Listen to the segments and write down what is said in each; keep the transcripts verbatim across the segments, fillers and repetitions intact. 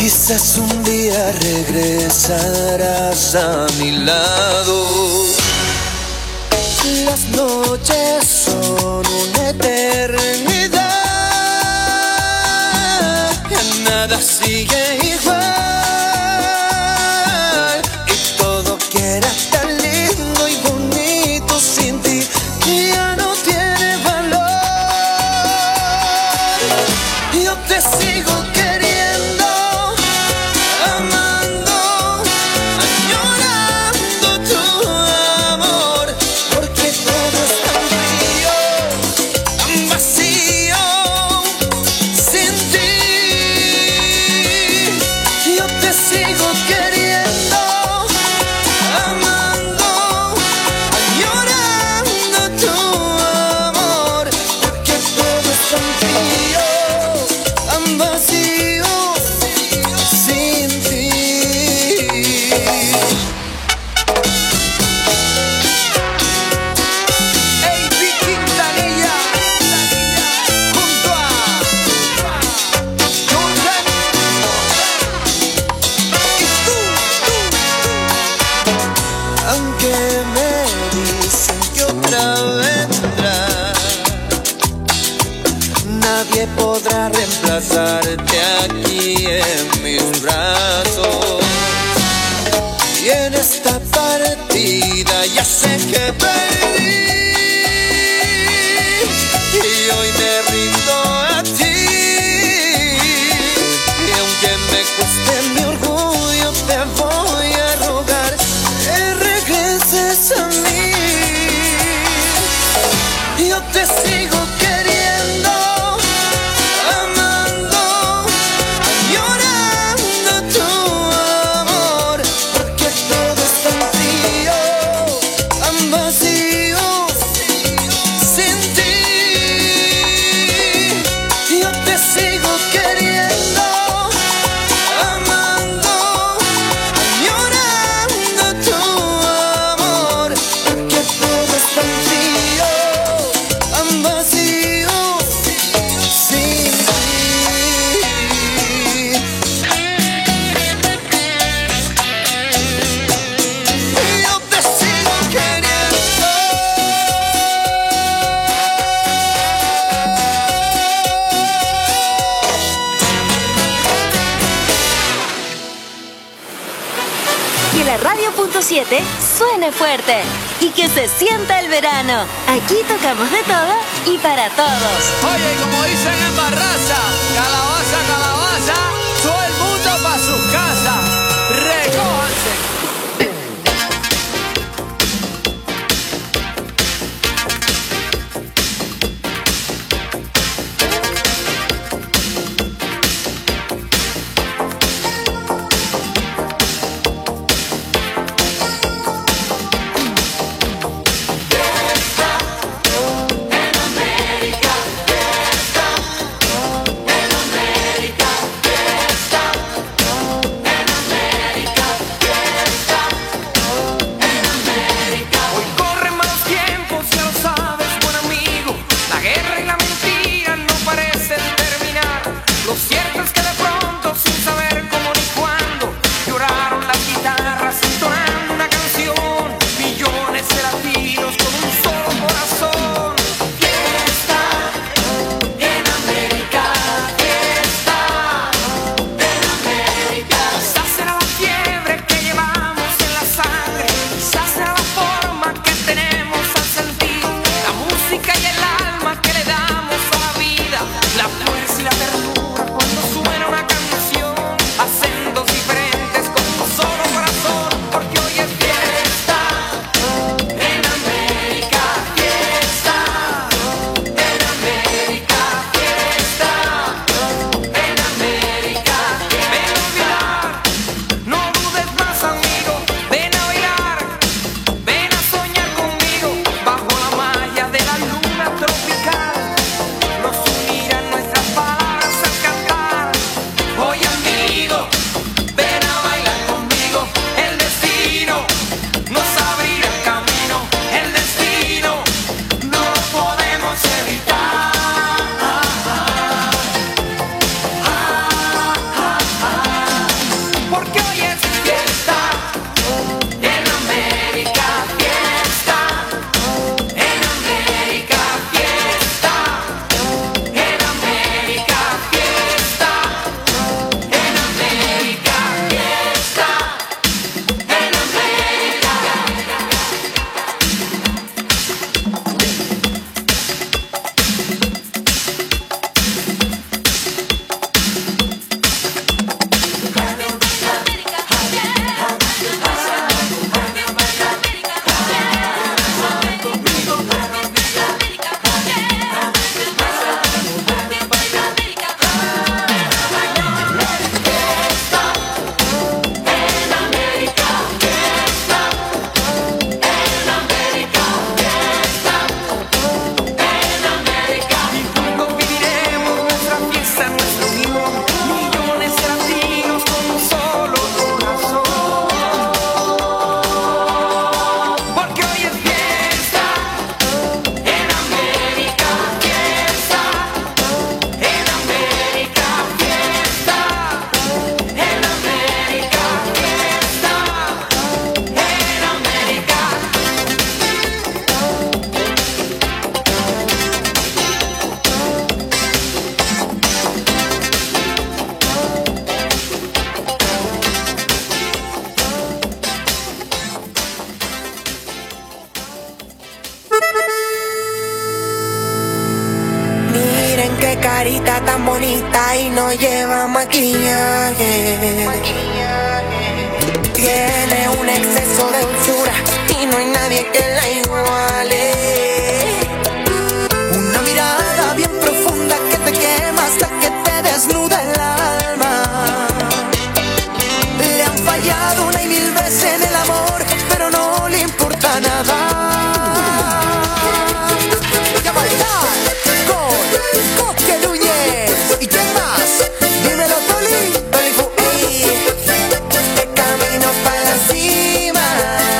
Quizás un día regresarás a mi lado. Las noches son una eternidad, ya nada sigue igual y todo que era tan lindo y bonito sin ti ya no tiene valor. Yo te sigo queriendo, amando, añorando tu amor, porque todo es tan frío, tan vacío sin ti. Yo te sigo queriendo, amando, añorando tu amor, porque todo es tan frío, tan vacío sin ti. Hey, Vic Quintanilla, junto a Jordan. Y tú, aunque me dicen que otra vendrá, nadie podrá reemplazarte aquí en mis brazos. Y en esta partida ya sé que perdí, y hoy me rindo a ti. Y aunque me cueste mi orgullo, te voy a rogar que regreses a mí. Yo te sigo queriendo, amando, añorando tu amor, porque todo es tan frío, tan vacío sin ti. Yo te sigo queriendo, amando, añorando tu amor, porque todo es tan frío, tan vacío sin ti. Yo te sigo queriendo. Que la radio punto siete suene fuerte y que se sienta el verano. Aquí tocamos de todo y para todos. Oye, y como dicen en Barraza, calabaza, calabaza, todo el mundo pa' sus casas. Recójanse. Fiesta en América, fiesta fiesta no es lo mismo. Millones de latinos con un solo corazón. Porque hoy es fiesta en América, fiesta en América, fiesta en América, fiesta en América. Miren qué carita tan bonita y no lleva maquillaje. Tiene un exceso de dulzura y no hay nadie que la iguale. Una mirada bien profunda que te quema hasta que te desnuda el alma. Le han fallado una y mil veces en el amor, pero no le importa nada. Voy a bailar con Coque Núñez. ¿Y quién más? Dímelo, Toli. Toli Fu, ey. De camino para la cima.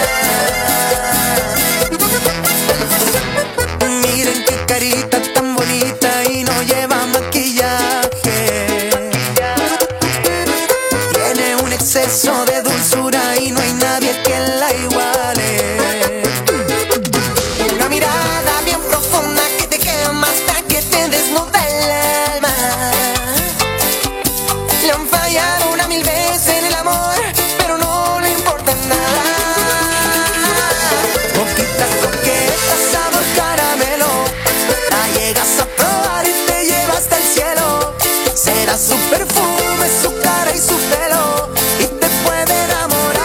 Miren qué carita tan bonita y no lleva maquillaje. Tiene un exceso de dulzura y no hay nadie que la iguale. Una mirada bien profunda que te quema hasta que te desnuda el alma. Le han fallado una mil veces en el amor, pero no le importa nada. Poquitas coquetas, sabor caramelo. La llegas a probar y te lleva hasta el cielo. Será su perfume, su cara y su pelo, y te puede enamorar.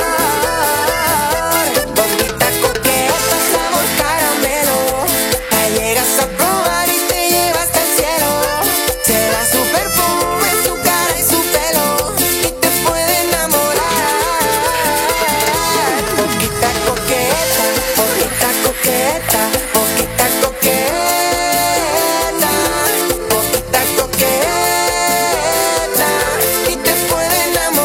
Poquita coqueta, sabor caramelo. La llegas a probar y te lleva hasta el cielo. Será su perfume, su cara y su pelo, y te puede enamorar. Poquita coqueta, poquita coqueta, poquita coqueta, poquita coqueta, y te puede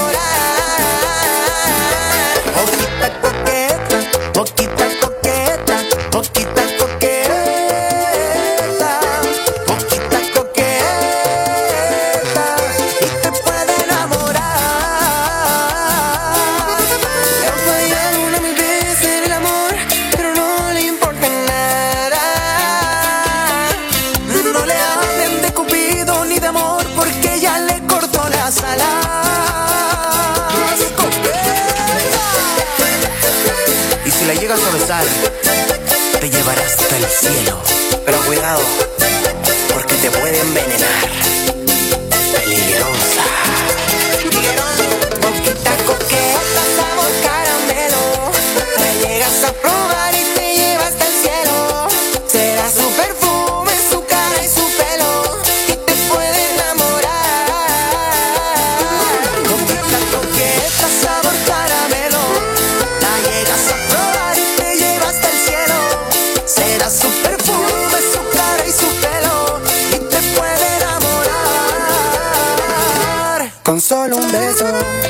enamorar. Poquita coqueta, poquita coqueta, poquita coqueta, poquita coqueta, y te puede enamorar. Le han fallado una mil veces en el amor, pero no le importa nada. No le hablen de Cupido ni de amor, porque ya le cortó las alas. Y si la llegas a besar, te llevará hasta el cielo. Pero cuidado, porque te puede envenenar. Peligrosa. Poquita coqueta, sabor caramelo. La llegas a probar y te lleva hasta el cielo. Será su perfume, su cara y su pelo, y te puede enamorar. Poquita coqueta, sabor caramelo. La llegas a probar y te lleva hasta el cielo. Será su perfume, su cara y su pelo, y te puede enamorar con solo un beso.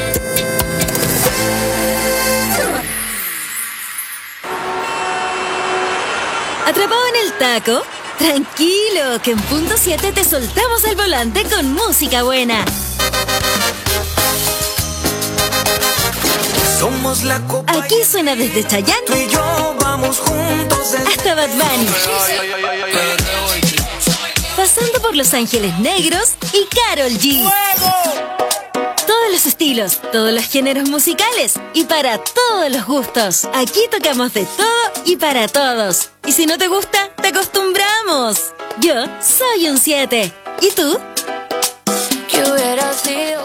¿Atrapado en el taco? Tranquilo, que en punto siete te soltamos el volante con música buena. Somos la copa. Aquí suena desde Tú Chayanne y yo vamos juntos desde hasta Bad Bunny, pasando por Los Ángeles Negros y Karol G. Todos los estilos, todos los géneros musicales y para todos los gustos. Aquí tocamos de todo y para todos. Y si no te gusta, te acostumbramos. Yo soy un siete. ¿Y tú? ¿Qué hubiera sido?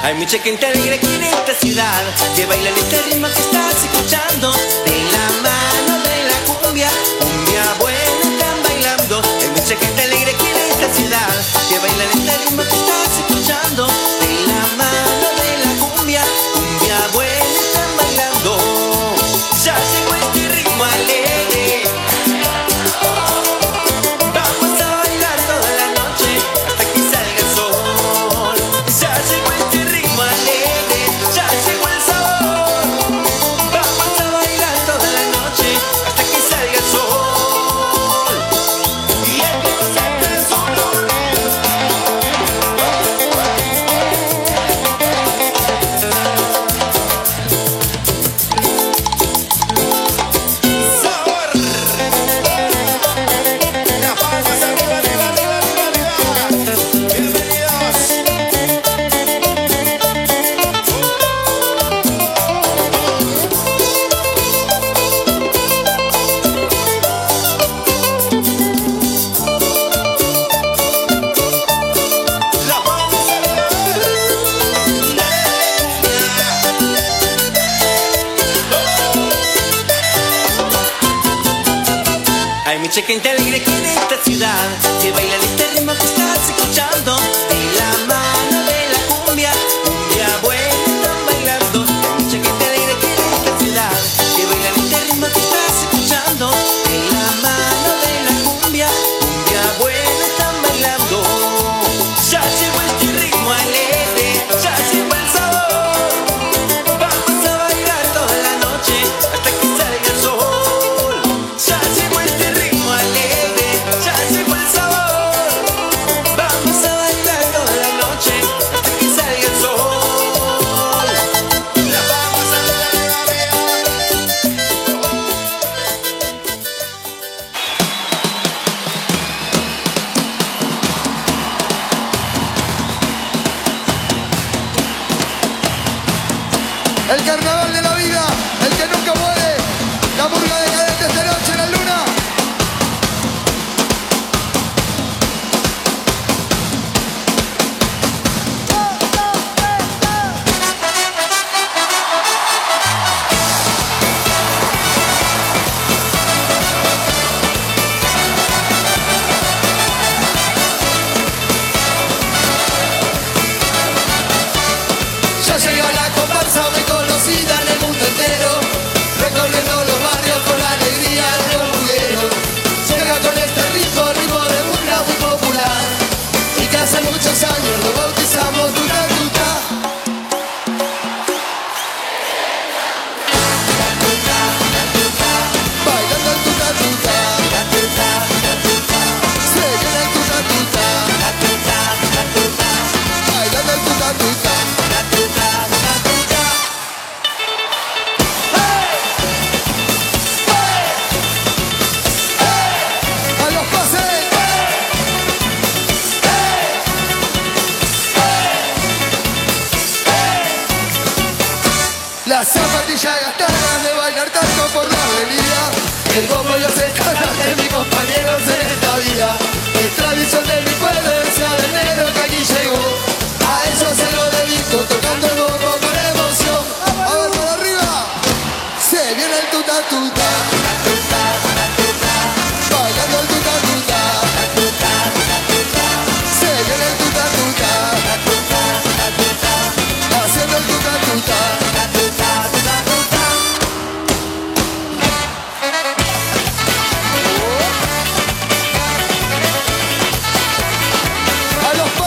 Hay mucha gente alegre aquí en esta ciudad que baila en este ritmo que estás escuchando. De la mano de la cumbia, cumbia buena están bailando. Hay mucha gente alegre aquí en esta ciudad que baila en este ritmo que estás escuchando. De la mano de la cumbia, cumbia buena están bailando. Ya llegó este ritmo alegre. Vamos a bailar toda la noche hasta que salga el sol. Ya llegó este ritmo alegre, ya llegó el sabor. Vamos a bailar toda la noche hasta que salga el sol. Y el que no siente el sol. Sabor. Las palmas arriba, arriba, arriba, arriba, arriba. Bienvenidos. Las palmas arriba. Hay mucha gente alegre aquí en esta ciudad que baila en este ritmo que estás escuchando. De la mano de la cumbia, cumbia buena están bailando. Hay mucha gente alegre aquí en esta ciudad que baila en este ritmo que estás escuchando. De la mano de la cumbia, cumbia buena están bailando. Ya llegó este ritmo alegre, ya llegó el sabor. Vamos a bailar toda la noche hasta que salga el sol. Ya llegó este ritmo alegre, ya llegó el sabor. Vamos a bailar toda la noche hasta que salga el sol. La vamos a El carnaval de la vida, el que nunca muere, la murga decadente esta noche en la luna. Ya llegó la comparsa muy conocida en el mundo entero, recorriendo los barrios con la alegría de los burgueros. Llega con este ritmo, ritmo de burla muy popular, y que hace muchos años lo bautizamos Tuta Tuta. Bailando el Tuta Tuta, se viene el Tuta Tuta, bailando el Tuta Tuta. A los pases. Las zapatillas gastadas de bailar tanto por la avenida, el bombo y los estados de mis compañeros en esta vida. Es tradición de mi pueblo, el sea de negro que aquí llegó. A eso se lo dedico, tocando el bombo con emoción. A ver, por arriba. Se viene el tuta tuta, bailando el tuta tuta. Se viene el tuta tuta, haciendo el tuta tuta. A los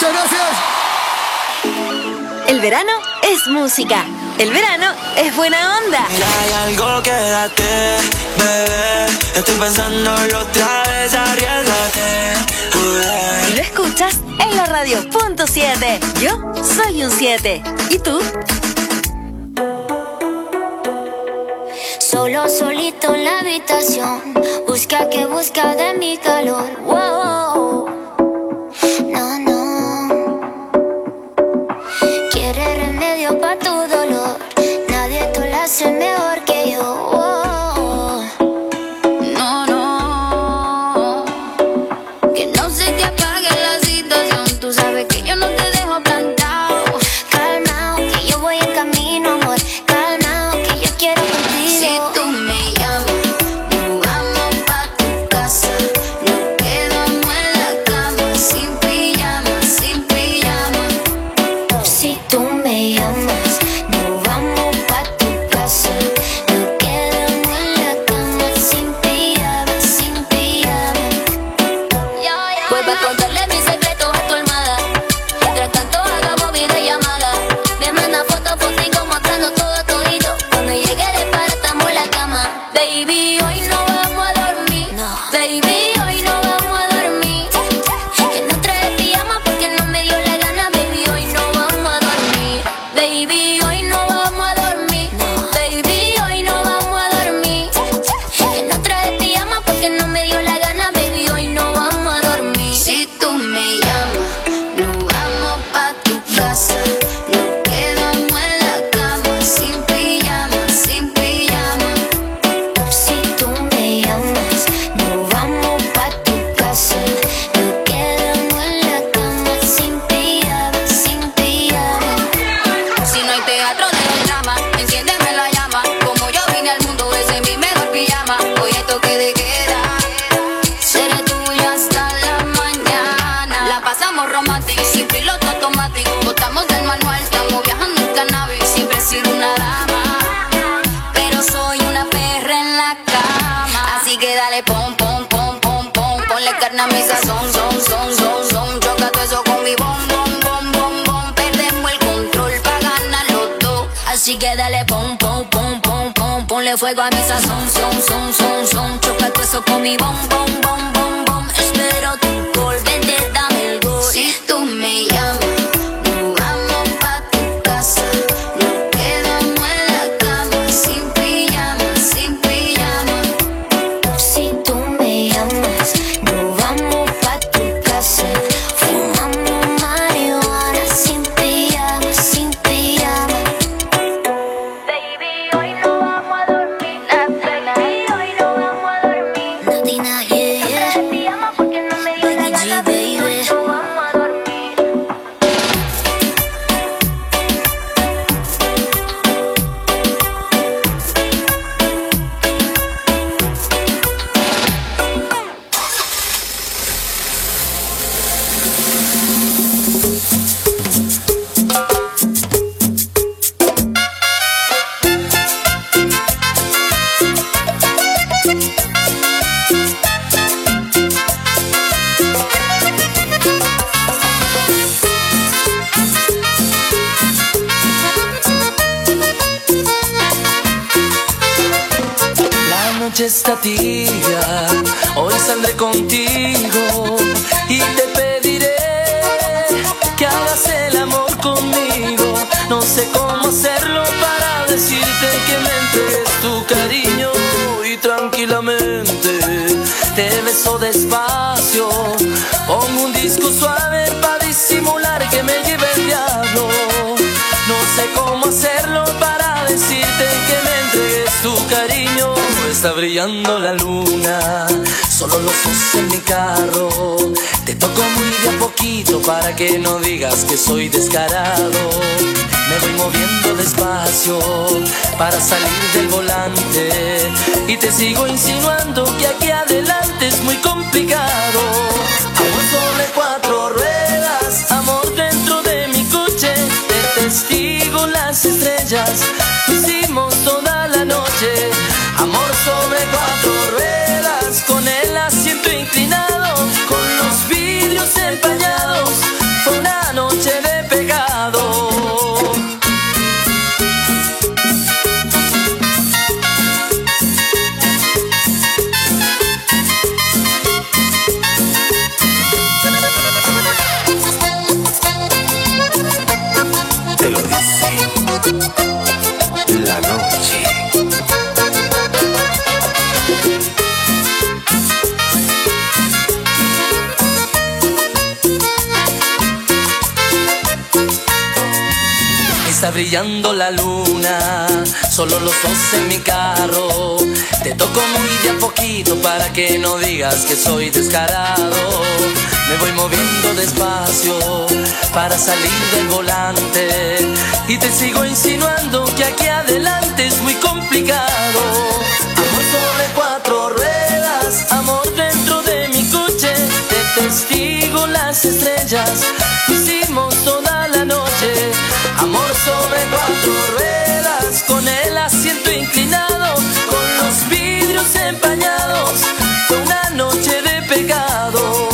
Muchas gracias. El verano es música. El verano es buena onda. Hay algo, quédate, bebé. Estoy pensándolo otra vez, arriesgate. Y lo escuchas en la radio punto siete. Yo soy un siete. ¿Y tú? Solo solito en la habitación, busca que busca de mi calor. Wow. No, no. Quiere remedio pa' tu dolor. Nadie te lo hace mejor que yo. Wow. No, no. Que no se te apague la situación. Tú sabes que yo no te dejo plantado. Calmao, que yo voy en camino, amor. Calmao, que yo quiero contigo. Si tú me llamas, nos vamos pa' tu casa. Nos quedamos en la cama, sin pijama, sin pijama. Si tú me llamas, nos vamos pa' tu casa. Nos quedamos en la cama, sin pijama, sin pijama. Vuelvo a contarle mis secretos a tu almohada. Mientras tanto hagamos videollamada. Me manda fotos, fotico mostrando todo todito. Cuando llegue de para estamos en la cama. Baby, hoy no vamos a dormir. Baby, hoy no vamos a dormir. Que no trae pijama porque no me dio la gana. Baby, hoy no vamos a dormir. Baby, hoy no vamos a dormir. Baby, hoy no vamos a dormir. Que no trae pijama porque no me dio la gana. Baby, hoy no vamos a dormir. Si tú me llamas, nos vamos pa' tu casa. Nos quedamos en la cama, sin pijama, sin pijama. Si tú me llamas, nos vamos pa' tu casa. Nos quedamos en la cama, sin pijama, sin pijama. Si no hay teatro de drama, enciéndeme la llama. Como yo vine al mundo, ese es mi mejor pijama. Hoy hay toque de queda, seré tuyo hasta la mañana. La pasamos romántica, sin piloto automático. Botamos del manual, estamos viajando en cannabis. Siempre he sido una dama, pero soy una perra en la cama. Así que dale pom, pom, pom, pom, pom. Ponle carne a mi sazón, son, son, son, son. Choca todo eso con mi bom, bom, bom, bom, bom. Perdemos el control pa' ganar los dos. Así que dale pom, pom, pom, pom, pom. Ponle fuego a mi sazón, son, son, son, son. Choca todo eso con mi bom, bom, bom, bom, bom. Espero tu call, vente, dame el gol. Si tú me llamas, nos vamos pa' tu casa. Nos quedamos en la cama, sin pijama, sin pijama. Si tú me llamas, nos vamos pa' tu casa. Fumamos marihuana, sin pijama, sin pijama. Baby, hoy no vamos a dormir. Baby, hoy no vamos a dormir. Nadina, yeah, yeah. Pijama porque no me dio la gana. Baby, hoy no vamos a dormir. La noche está tibia, hoy saldré contigo y te pediré que hagas el amor conmigo. No sé cómo hacerlo para decirte que me entregues tu cariño y tranquilamente te beso despacio. Pongo un disco suave para disimular que me lleve el diablo. No sé cómo hacerlo para decirte que me entregues tu cariño. Está brillando la luna, solo los dos en mi carro. Te toco muy de a poquito para que no digas que soy descarado. Me voy moviendo despacio para salir del volante y te sigo insinuando que aquí adelante es muy complicado. Amor sobre cuatro ruedas, amor dentro de mi coche. De testigo las estrellas, lo hicimos toda la noche. Amor sobre cuatro ruedas, con el asiento inclinado, con los vidrios empañados. Fue una brillando la luna, solo los dos en mi carro. Te toco muy de a poquito para que no digas que soy descarado. Me voy moviendo despacio para salir del volante y te sigo insinuando que aquí adelante es muy complicado. Amor sobre cuatro ruedas, amor dentro de mi coche, te testigo las estrellas, lo hicimos toda la noche. Amor sobre cuatro ruedas, con el asiento inclinado, con los vidrios empañados, fue una noche de pecado.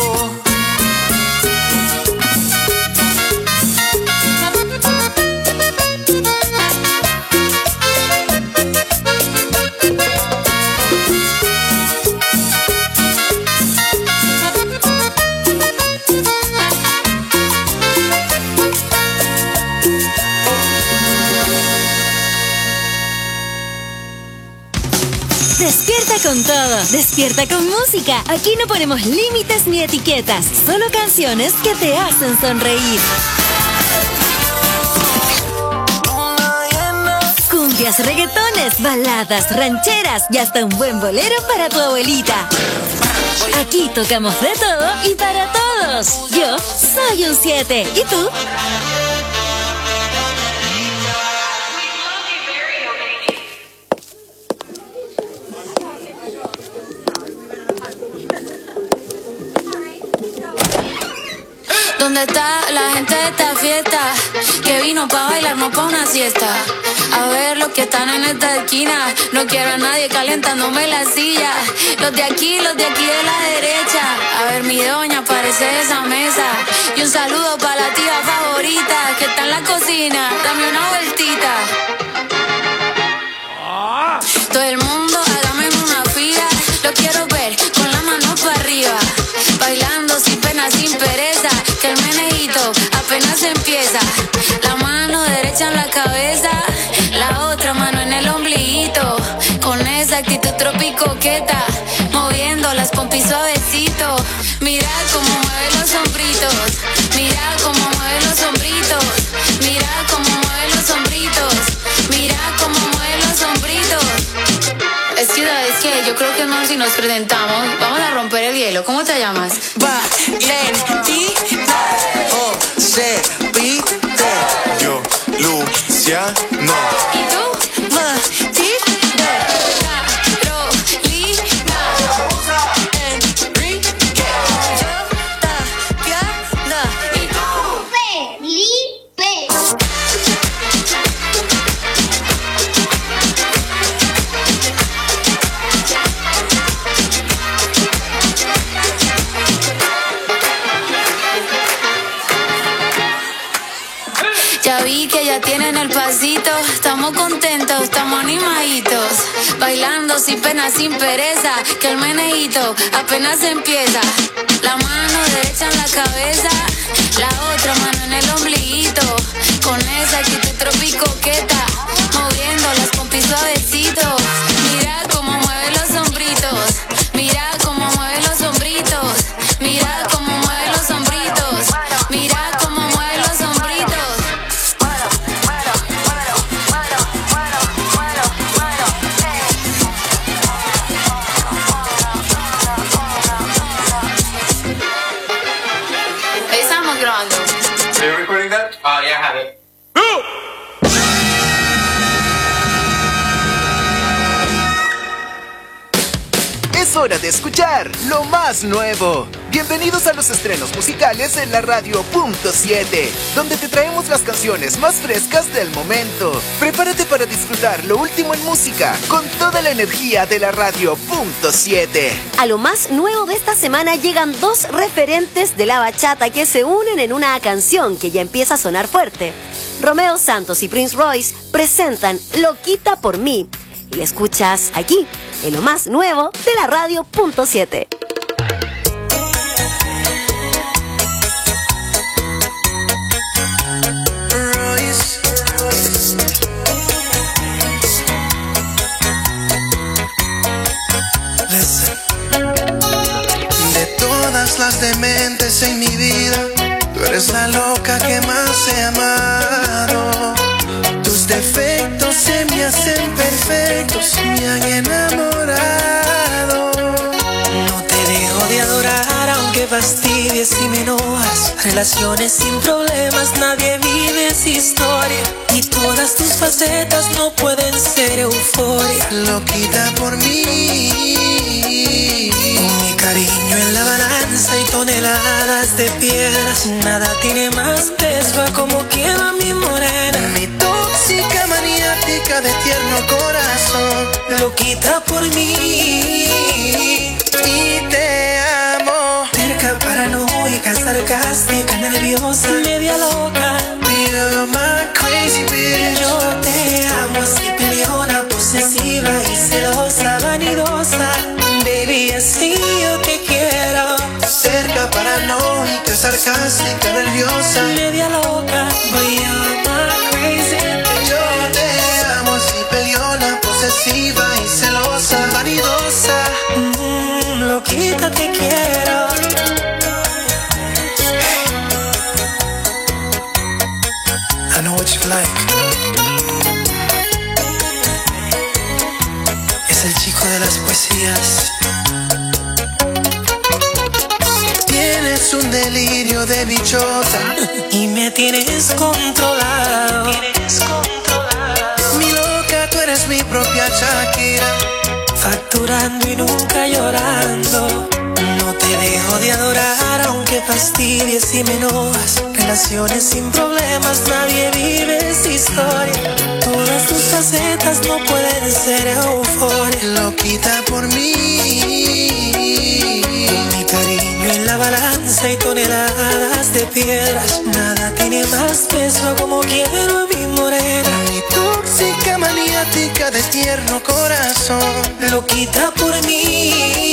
Despierta con todo, despierta con música. Aquí no ponemos límites ni etiquetas, solo canciones que te hacen sonreír. Cumbias, reggaetones, baladas, rancheras y hasta un buen bolero para tu abuelita. Aquí tocamos de todo y para todos. Yo soy un siete. ¿Y tú? ¿Dónde está la gente de esta fiesta? Que vino pa' bailar, no pa' una siesta. A ver los que están en esta esquina, no quiero a nadie calentándome la silla. Los de aquí, los de aquí de la derecha. A ver mi doña, aparece de esa mesa. Y un saludo pa' la tía favorita que está en la cocina, dame una vueltita. Todo el mundo hágame una fila, lo quiero ver con la mano para arriba, bailando sin pena, sin pereza, que el menejito apenas empieza. La mano derecha en la cabeza, la otra mano en el ombliguito, con esa actitud tropicoqueta, moviendo las pompis suavecito. Mira cómo mueve los hombritos, mira cómo mueve los hombritos, mira cómo mueve los hombritos, mira cómo mueve los hombritos. Es que, es que yo creo que no, si nos presentamos, vamos a romper el hielo. ¿Cómo te llamas? Valentina. O C P T. Yo, Luciano. ¿Y tú? Matilde. Carolina. Enrique. Yo, Tatiana. ¿Y tú? Felipe. Ya vi que ya tienen el pasito, estamos contentos, estamos animaditos, bailando sin pena, sin pereza, que el menejito apenas empieza. La mano derecha en la cabeza, la otra mano en el ombliguito, con esa actitud tropicoqueta, moviendo las pompis suavecito. Mira cómo mueve los hombritos, mira cómo mueve los hombritos, mira cómo mueve los hombritos, mira cómo mueve los hombritos. Estamos grabando. Are you recording that? Oh, yeah, I have it. Es hora de escuchar lo más nuevo. Bienvenidos a los estrenos musicales en la radio punto siete, donde te traemos las canciones más frescas del momento. Prepárate para disfrutar lo último en música con toda la energía de la radio punto siete. A lo más nuevo de esta semana llegan dos referentes de la bachata que se unen en una canción que ya empieza a sonar fuerte. Romeo Santos y Prince Royce presentan Loquita por mí. Y la escuchas aquí, en lo más nuevo de la radio punto siete. De todas las dementes en mi vida, tú eres la loca que más he amado. defectos se me hacen perfectos, me han enamorado. No te dejo de adorar aunque fastidies y me enojas. Relaciones sin problemas, nadie vive esa historia. Y todas tus facetas no pueden ser euforia. Loquita por mí, con mi cariño en la balanza y toneladas de piedras, nada tiene más peso a como quiera mi morena. mi tóxica maniática de tierno corazón, Loquita por mí y te amo. Terca, paranoica, sarcástica, nerviosa, media loca. You're my crazy bitch. Yo te amo así, peleona, posesiva y celosa, vanidosa. Baby, así yo te quiero. Cerca, paranoica, sarcástica, nerviosa, media loca. Boy, you're my crazy bitch. yo te amo así, peleona, posesiva y celosa, vanidosa. Mm, loquita te quiero. I know what you like. Es el chico de las poesías. Tienes un delirio de bichota y me tienes controlado. Mi loca, tú eres mi propia Shakira. Facturando y nunca llorando. No te dejo de adorar aunque fastidies y me enojas. Relaciones sin problemas, nadie vive esa historia. Todas tus facetas no pueden ser euforia. Loquita por mí, mi cariño en la balanza y toneladas de piedras, nada tiene más peso como quiero a mi morena. mi tóxica maniática de tierno corazón, Loquita por mí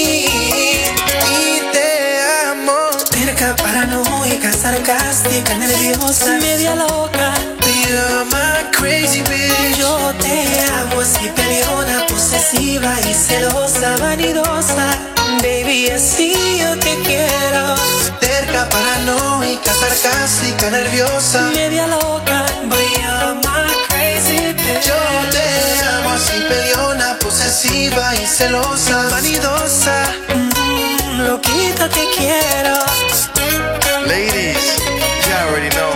y te amo. Terca, paranoica, sarcástica, nerviosa, media loca. You're my crazy bitch. Yo te amo así, peleona, posesiva y celosa, vanidosa. Baby, así yo te quiero. Terca, paranoica, sarcástica, nerviosa, media loca. Boy, you're my crazy bitch. yo te amo así, peleona, posesiva y celosa, vanidosa. Mm, loquita te quiero. Ladies, you already know.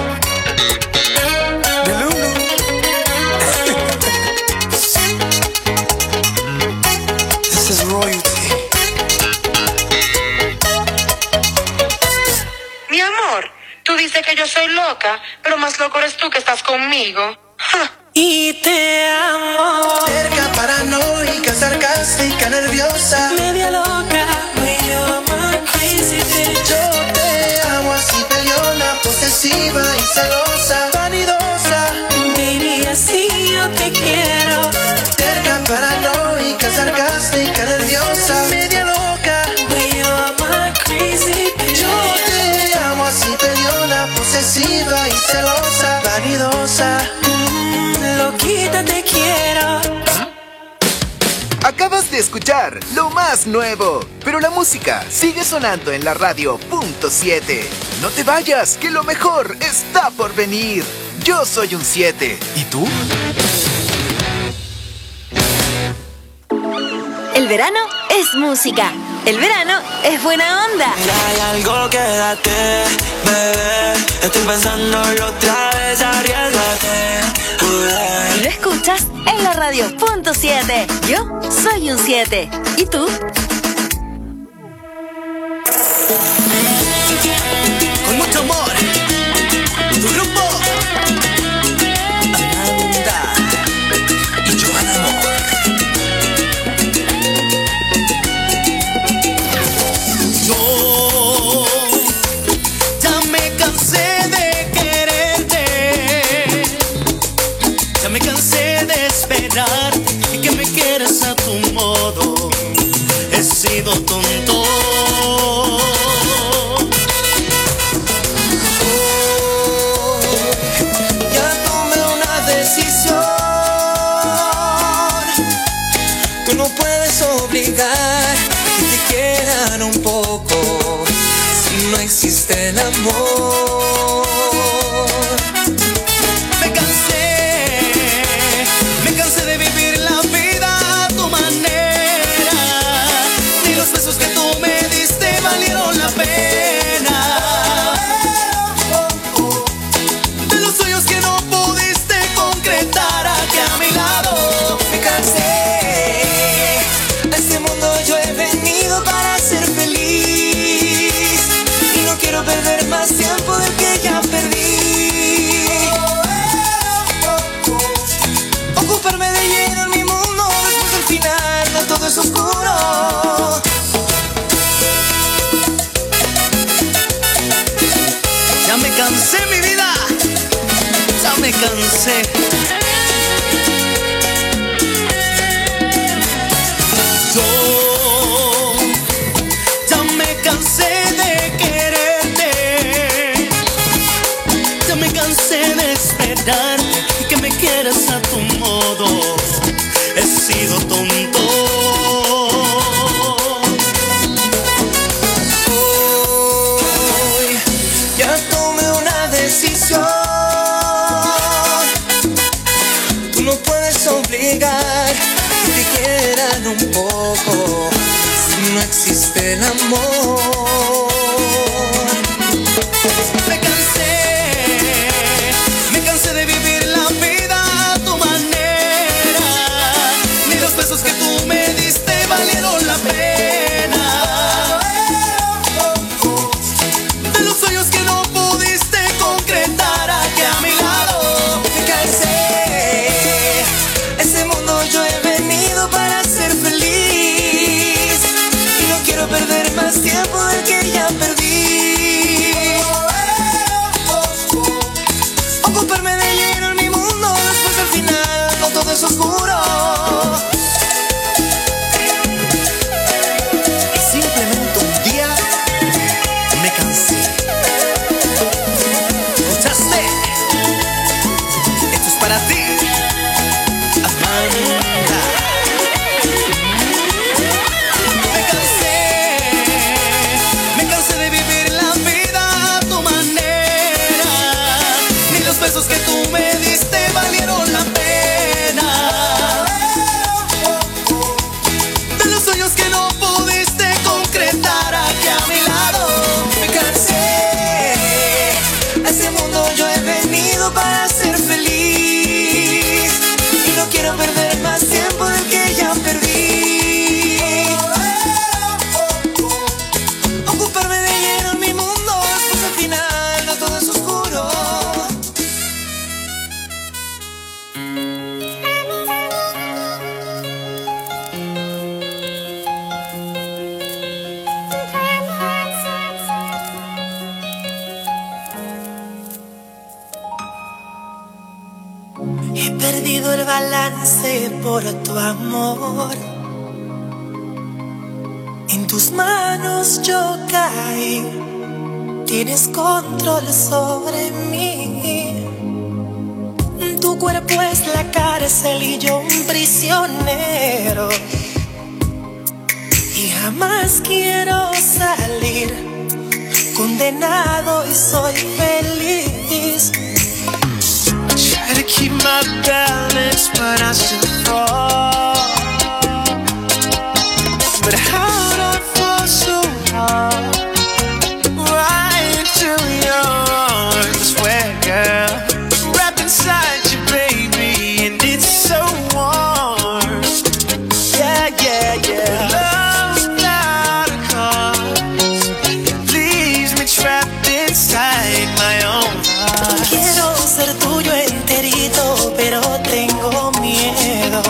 This is royalty. Mi amor, tú dices que yo soy loca, pero más loco eres tú que estás conmigo. Ja. Y te amo. Terca, paranoica, sarcástica, nerviosa, media loca. Boy, you're my crazy bitch. yo te amo así, peleona, posesiva y celosa, vanidosa. Baby, así yo te quiero. Terca, paranoica, sarcástica, nerviosa, media loca. Boy, you're my crazy bitch. Yo te amo así, peleona, posesiva y celosa, vanidosa. Mm, loquita te quiero. Acabas de escuchar lo más nuevo, pero la música sigue sonando en la radio punto siete. No te vayas, que lo mejor está por venir. Yo soy un siete. ¿Y tú? El verano es música. El verano es buena onda. Mira, hay algo, quédate, bebé. Estoy pensándolo otra vez, arriesgate. Y lo escuchas en la radio punto siete. Yo soy un siete. ¿Y tú? Con mucho amor, tu grupo Amanda y Johanna Amor. Yo ya me cansé de quererte, ya me cansé de esperar y que me quieras a tu modo. He sido tonto. No puedes obligar que te quieran un poco si no existe el amor. Me cansé cansé, mi vida, ya me cansé. Yo ya me cansé de quererte, ya me cansé de esperar y que me quieras a tu modo. He sido tonto. Hoy ya tomé una decisión. Tú no puedes obligar que te quieran un poco si no existe el amor. Me cansé, me cansé de vivir la vida a tu manera. Ni los besos que tú me diste valieron la pena. De los sueños que no pudiste concretar aquí a mi lado. Me cansé, ese mundo yo he venido para ser feliz y no quiero perder más tiempo del que ya perdí. Ocuparme de lleno en mi mundo, después al final no todo es oscuro. Y simplemente un día me cansé. ¿Escuchaste? Esto es para ti, Amanda. Me cansé, me cansé de vivir la vida a tu manera. Ni los besos que tú me diste valieron la pena. De los sueños que no pudiste concretar aquí a mi lado. Me cansé, a ese mundo yo he venido para ser feliz y no quiero perder más tiempo del que ya perdí. Ocuparme de lleno en mi mundo, después al final no todo es oscuro. He perdido el balance por tu amor. En tus manos yo caí. Tienes control sobre mí. Tu cuerpo es la cárcel y yo un prisionero. Y jamás quiero salir. Condenado y soy feliz. Try to keep my balance, but I still fall. But how'd I fall so hard? Right into your arms, where, girl? Wrapped inside you, baby, and it's so warm. Yeah, yeah, yeah. Love without a cause leaves me trapped inside my own heart. Quiero ser tuyo enterito, pero tengo miedo.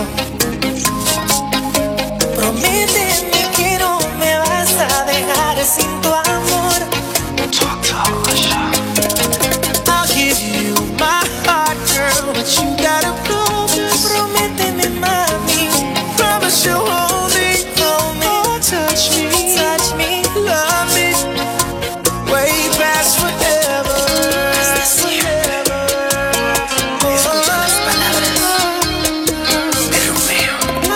Prométeme que no me vas a dejar sin tu amor. Talk to Alicia. I'll give you my heart, girl, but you gotta promise. Prométeme, mami. Promise you'll hold me, hold me, oh, touch me, touch me, love me, way past forever. Forever. Escucha las palabras de Romeo.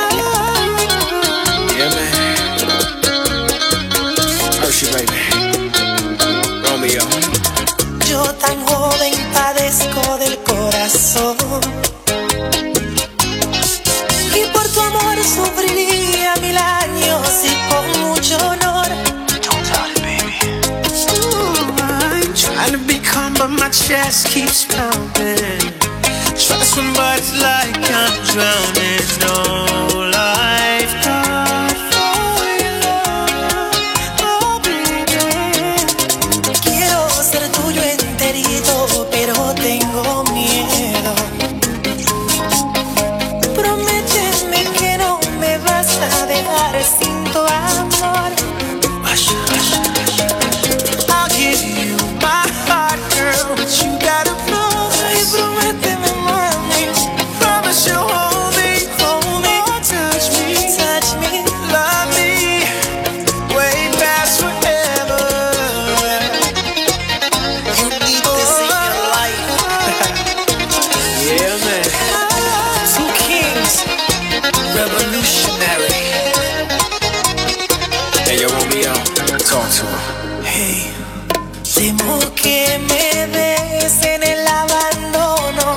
Yeah, man. Hershey, baby. Romeo. Yo tan joven padezco del corazón y por tu amor sufriría mil años y con mucho honor. Don't doubt it, baby. Ooh, I'm trying to be calm, but my chest keeps pounding. Try to swim, but it's like I'm drowning. No lifeguard for your love, oh baby. Quiero ser tuyo enterito, pero tengo miedo. Prométeme que no me vas a dejar sin tu amor. I'll give you my heart, girl, Temo que me des en el abandono.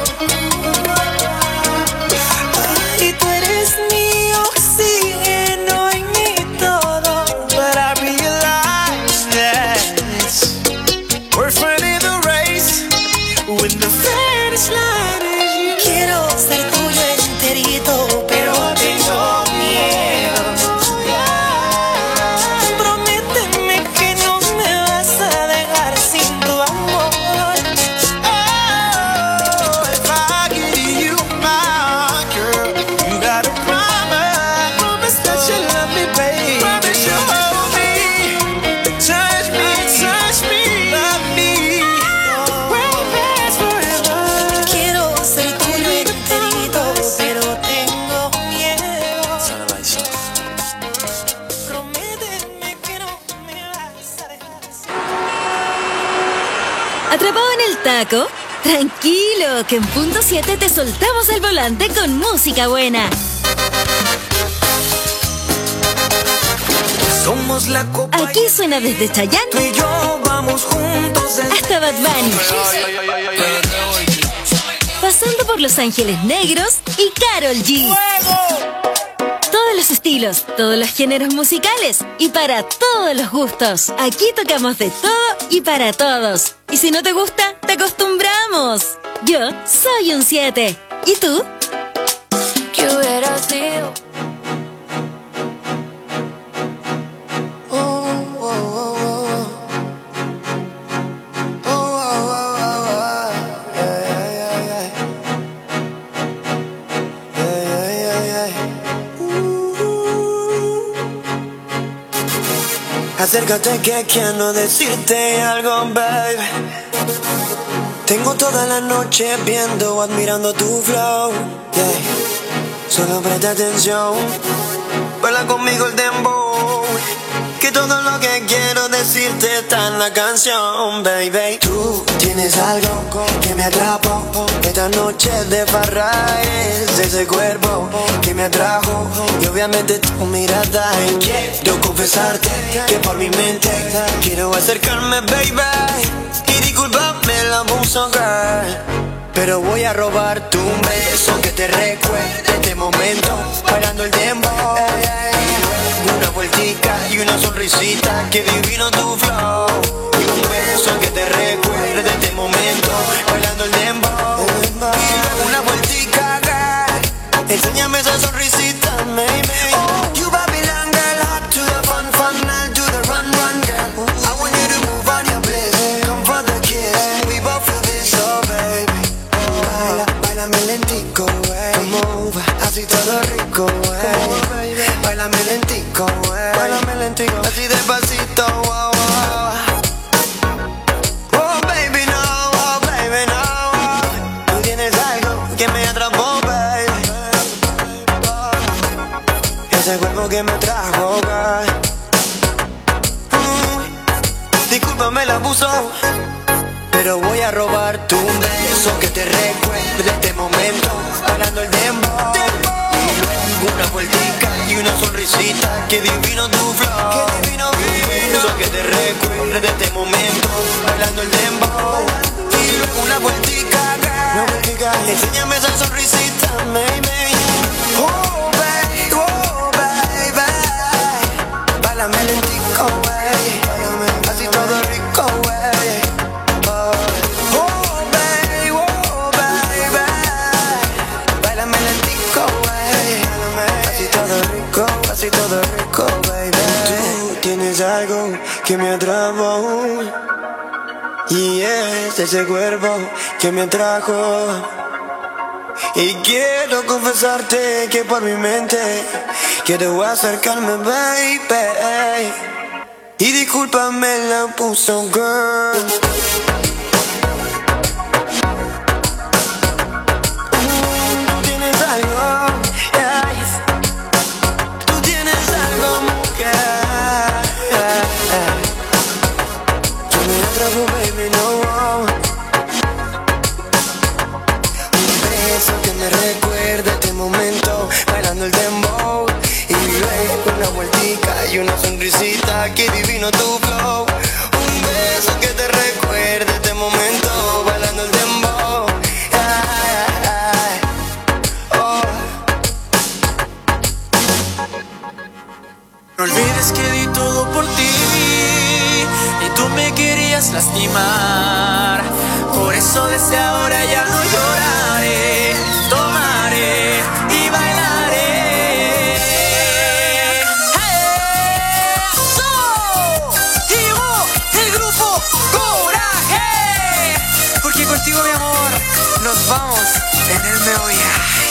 Y tú eres mi oxígeno y mi todo. But I realize that we're fighting the race when the finish line is you. Quiero ser tuyo enterito, pero tengo miedo. Prométeme que no me vas a dejar sin tu amor. Oh, if I give you my girl, you gotta promise, promise that you love me, baby. Promise you'll hold me, touch me, touch me, love me. We'll last forever. Quiero ser tuyo enterito, pero tengo miedo. Prométeme que no me vas a dejar sin. ¿Atrapado en el taco? Tranquilo, que en punto siete te soltamos el volante con música buena. Somos la copa. Aquí suena desde Chayanne Tú y yo vamos juntos en- hasta Bad Bunny, pasando por Los Ángeles Negros y Karol G. Todos los estilos, todos los géneros musicales y para todos los gustos. Aquí tocamos de todo y para todos. Y si no te gusta, te acostumbramos. Yo soy un siete. ¿Y tú? ¿Qué hubiera sido? Acércate que quiero decirte algo, baby. Tengo toda la noche viendo, admirando tu flow, yeah. Solo presta atención, baila conmigo el dembow, que todo lo que quiero decirte está en la canción, baby. Tú tienes algo que me atrapó, esta noche de farra es ese cuerpo que me atrajo, y obviamente tu mirada. Y quiero confesarte que por mi mente quiero acercarme, baby, y disculpame el abuso, girl, pero voy a robarte un beso que te recuerde este momento, bailando el tiempo. Una vueltica y una sonrisita, que divino tu flow. Y un beso que te recuerde este momento, bailando el tiempo. Una vueltica, girl, enséñame esa sonrisita, maybe. Oh, you Babylon girl, hot to the fun, fun, I'll do the run, run, girl. I want you to move on your place, come for the kiss. We both feel this, oh baby. Baila, bailame lentico, wey. Move, así todo rico, wey. Bailame lentico, wey. Bailame lentico, así despacito, wow, wow. Oh baby, no, oh baby, no. Tú tienes algo que me atrapó, baby. Ese cuerpo que me trajo, girl. Mm, discúlpame el abuso, pero voy a robarte un beso que te recuerde este momento, bailando el dembow. Y luego una vueltica y una sonrisita, que divino tu flow. Que divino un beso que te recuerde este momento, bailando el dembow. Y luego una vueltica, girl, enséñame esa sonrisita, maybe. Oh baby, oh baby, bailame lentico, wey. Así todo rico, wey. Oh baby, oh baby, bailame lentico, wey. Así todo rico, así todo rico, baby. Tú tienes algo que me atrapó, y es ese cuerpo que me atrajo. Y quiero confesarte que por mi mente quiero acercarme, baby, y discúlpame la puso, girl. Tú tienes algo, yeah. Tú tienes algo, mujer, que me atrapó, baby, no. Que me recuerda este momento, bailando el dembow. Y luego una vueltica y una sonrisita, que divino tu flow. Un beso que te recuerda tú me querías lastimar. Por eso desde ahora ya no lloraré, tomaré y bailaré. ¡Eso! Llegó el grupo Coraje, porque contigo, mi amor, nos vamos en el me voy.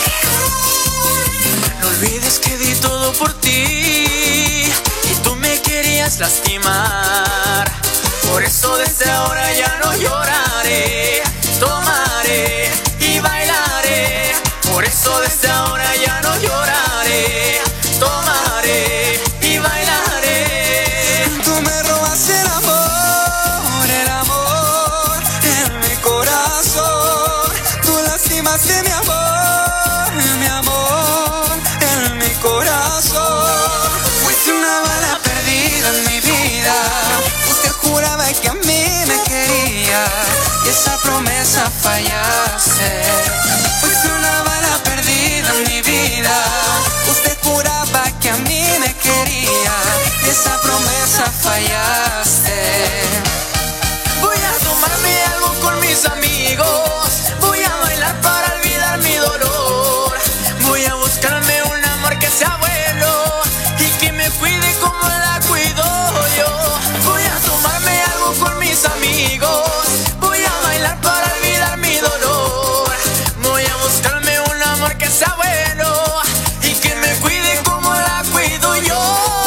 No olvides que di todo por ti y tú me querías lastimar. Por eso desde ahora ya no lloraré, tomaré y bailaré. Por eso desde ahora ya no lloraré, tomaré y bailaré. Tú me robas el amor, el amor en mi corazón. Tú lastimaste mi amor, mi amor en mi corazón. Fuiste una bala perdida en mi vida. Usted juraba que a mí me quería y esa promesa fallaste. Fuiste una bala perdida en mi vida. Usted juraba que a mí me quería y esa promesa fallaste. Voy a tomarme algo con mis amigos, voy a bailar para olvidar mi dolor. Voy a buscarme un amor que sea bueno y que me cuide como la cuido yo. Voy a tomarme algo con mis amigos, voy a bailar para olvidar mi dolor. Voy a buscarme un amor que sea bueno y que me cuide como la cuido yo.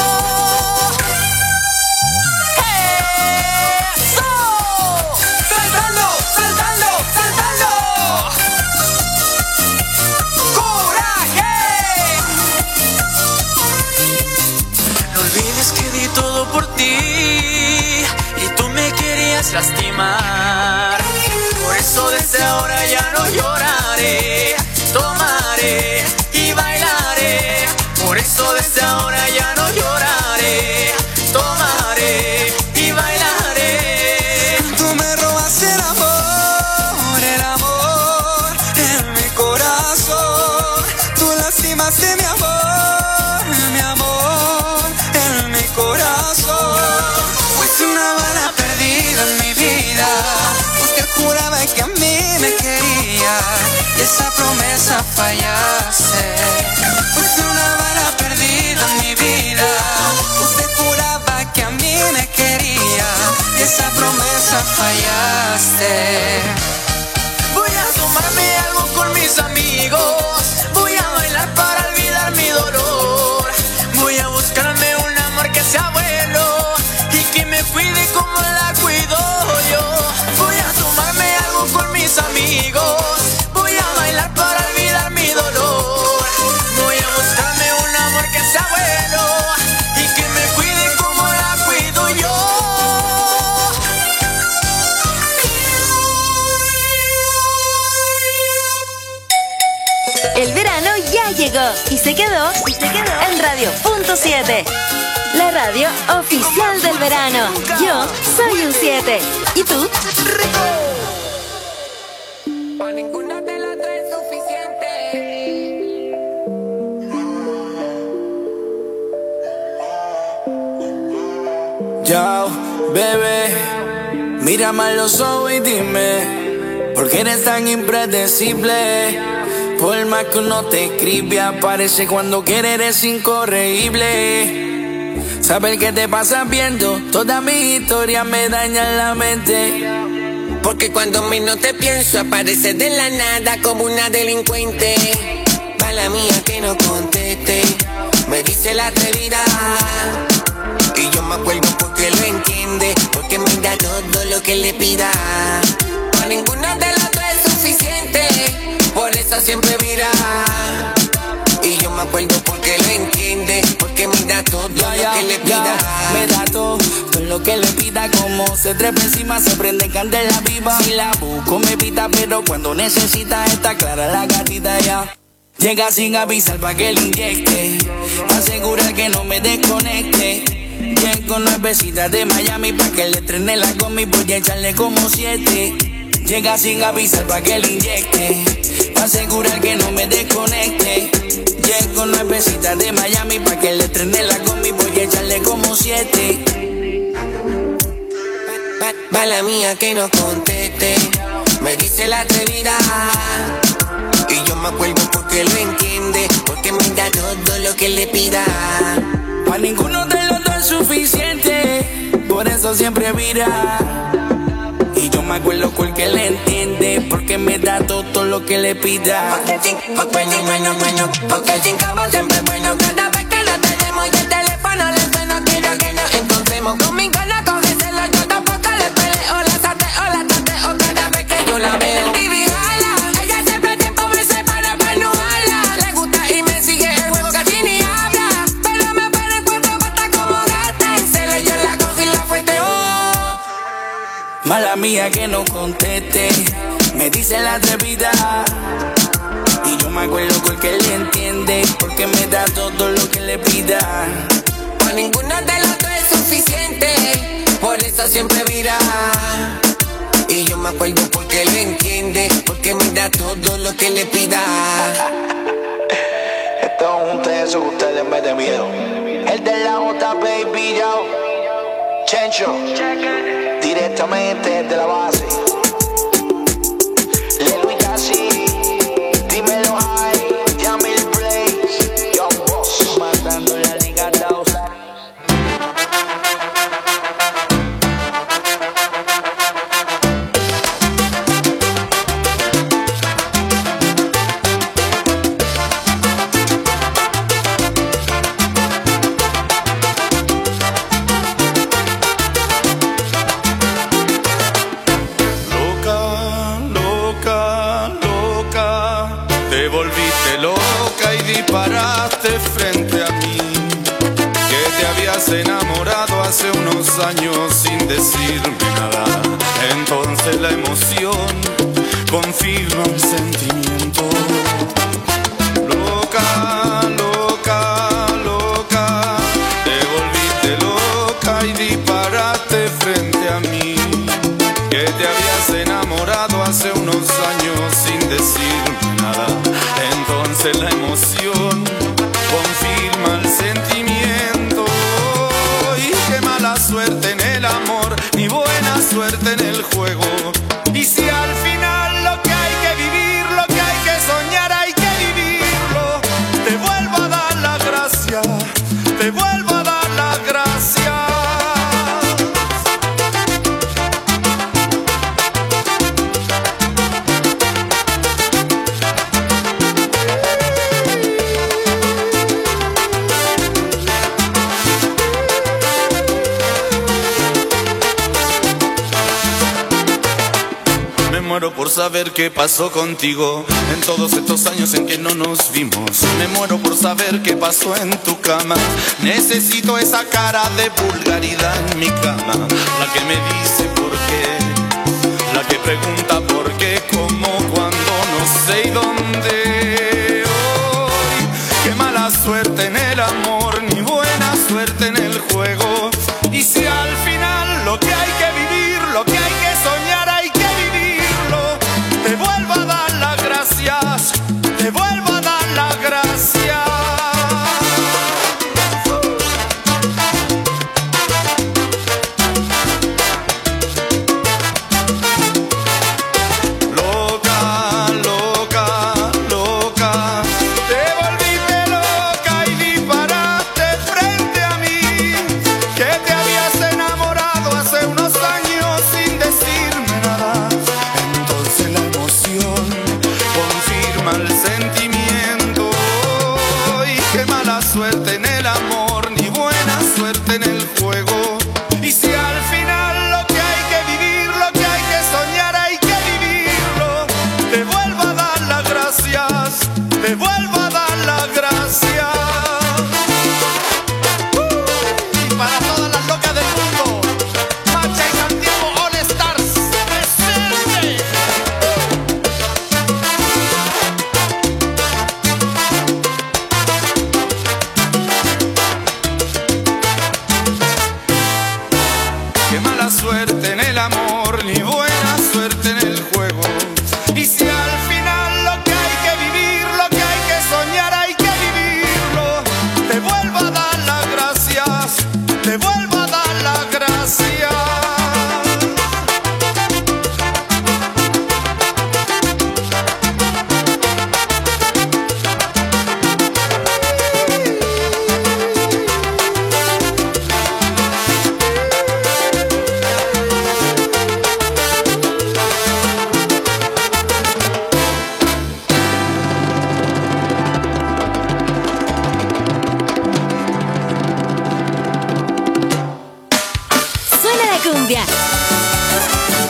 ¡Eso! ¡Saltando, saltando, saltando! ¡Coraje! No olvides que di todo por ti y tú me querías lastimar. Por eso desde ahora ya no lloraré, tomaré y bailaré. Por eso desde ahora ya no lloraré, tomaré y bailaré. Tú me robas el amor, el amor en mi corazón. Tú lastimaste mi amor, mi amor en mi corazón. Fuiste una bala perdida en mi vida. Usted juraba que a mí me quería y esa promesa fallaste. Fuiste una bala perdida en mi vida. Usted juraba que a mí me quería y esa promesa fallaste. Voy a tomarme algo con mis amigos, voy a bailar para olvidar mi dolor. Voy a buscarme un amor que sea bueno y que me cuide como la cuido yo. Voy a tomarme algo con mis amigos, voy a bailar para olvidar mi dolor. Voy a buscarme un amor que sea bueno y que me cuide como la cuido yo. El verano ya llegó y se quedó, y se quedó en Radio Punto siete. La radio oficial del verano. Yo soy un siete. ¿Y tú? Pa' ninguna de las tres es suficiente. Yo, bebé, mírame a los ojos y dime, ¿por qué eres tan impredecible? Por más que uno te escribe, aparece cuando quiere, eres incorregible. Saber qué te pasa viendo toda mi historia me daña la mente. Porque cuando menos te pienso apareces de la nada como una delincuente. Mala mía que no conteste, me dice la atrevida. Y yo me acuerdo porque lo entiende, porque me da todo lo que le pida. Para ninguna de las dos es suficiente, por eso siempre mira. Y yo me acuerdo porque lo entiende, porque me da todo ya, lo ya, que le pida. Ya, me da todo, todo lo que le pida. Como se trepa encima, se prende candela viva. Si la busco me pita, pero cuando necesita está clara la gatita ya. Llega sin avisar pa' que le inyecte, asegura que no me desconecte. Llego nuevecitas de Miami pa' que le estrene la combi, voy a echarle como siete. Llega sin avisar pa' que le inyecte, asegurar que no me desconecte. Llego nuevecitas de Miami pa' que le estrene la combi, voy a echarle como siete. Mala mía que no conteste, me dice la atrevida. Y yo me acuerdo porque lo entiende, porque me da todo lo que le pida. Pa' ninguno de los dos es suficiente, por eso siempre vira. Y yo me acuerdo porque le entiende, porque me da todo lo que le pida. Porque sin, porque ni bueno, bueno, porque sin cabo siempre es bueno. Cada vez que lo tenemos y el teléfono le suena, quiero que nos encontremos. Conmigo no coge celo, yo tampoco le peleo. La sateo, la tateo cada vez que yo la veo. El T V jala, ella siempre tiempo me separa para no jala. Le gusta y me sigue el juego, casi ni habla. Pero me para el cuerpo, basta como gata. En celo yo la cojo y la fuerte, oh. Mala mía que no conteste, me dice la atrevida. Y yo me acuerdo porque él entiende, porque me da todo lo que le pida. Pa' ninguno de los dos es suficiente, por eso siempre vira. Y yo me acuerdo porque lo entiende, porque me da todo lo que le pida. Esto es un tenso que ustedes me den miedo. El de la J, baby, yo. Chencho, directamente desde la base. Lelo y Casi, dímelo high, Yamil Blaze, Young Boss, matando la liga dos. Paraste frente a mí, que te habías enamorado hace unos años sin decirme nada. Entonces la emoción confirma el sentimiento. Loca, loca, loca, te volviste loca y disparaste frente a mí, que te habías enamorado hace unos años sin decirme nada. Entonces la emoción confirma el sentimiento. Y qué mala suerte en el amor, ni buena suerte en el juego. Y si al final lo que hay que vivir, lo que hay que soñar, hay que vivirlo, te vuelvo a dar la gracia, te vuelvo a dar la gracia. Muero por saber qué pasó contigo en todos estos años en que no nos vimos. Me muero por saber qué pasó en tu cama. Necesito esa cara de vulgaridad en mi cama, la que me dice por qué, la que pregunta por qué, cómo, cuándo, no sé y dónde. Hoy, qué mala suerte en el amor, ni buena suerte en el juego. Y si al final lo que hay que vivir, lo que hay que soñar, hay que te vuelvo a dar las gracias, te vuelvo a dar las gracias.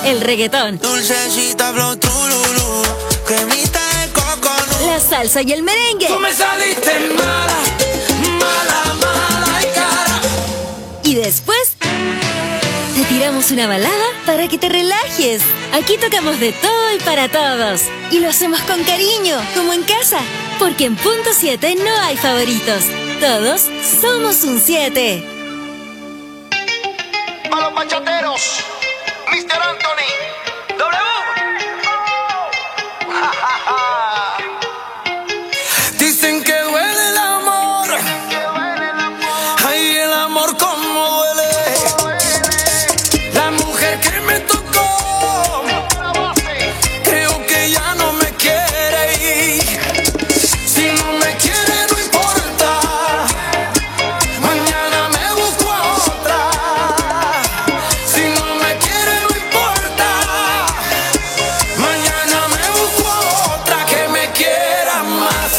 el reggaetón, Dulcecita flow trululú, cremita de coco. la salsa y el merengue. Tú me saliste mala, mala, mala y cara. Y después te tiramos una balada para que te relajes. Aquí tocamos de todo y para todos. Y lo hacemos con cariño, como en casa. Porque en Punto siete no hay favoritos. Todos somos un siete. A los bachateros, mister Anthony, W. Dicen que duele el amor. Ay, el amor como duele. La mujer que me tocó, creo que ya no me quiere ir. Si no me quiere no importa, mañana me busco a otra. Si no me quiere no importa, mañana me busco a otra que me quiera más.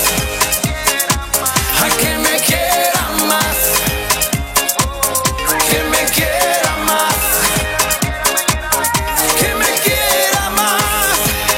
A que me quiera más, que me quiera más, que me quiera más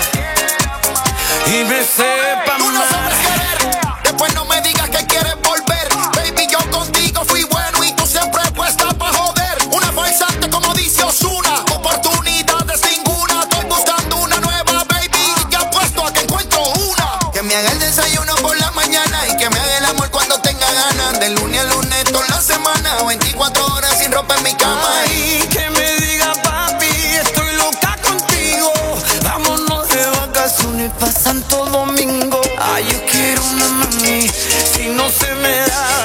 y me sepa Tú no más. sabes querer, después no me digas que quieres volver. Baby, yo contigo fui bueno y tú siempre puesta pa' joder. Una farsante como dice Ozuna, oportunidades ninguna. Estoy buscando una nueva, baby, y te apuesto a que encuentro una. Que me haga el desayuno por la mañana y que me haga el amor cuando tenga ganas. De lunes a lunes toda la semana, veinticuatro horas sin ropa en mi cama. Ay, que me diga papi, estoy loca contigo. Vámonos de vacaciones pa' Santo Domingo. Ay, yo quiero una mami, si no se me da.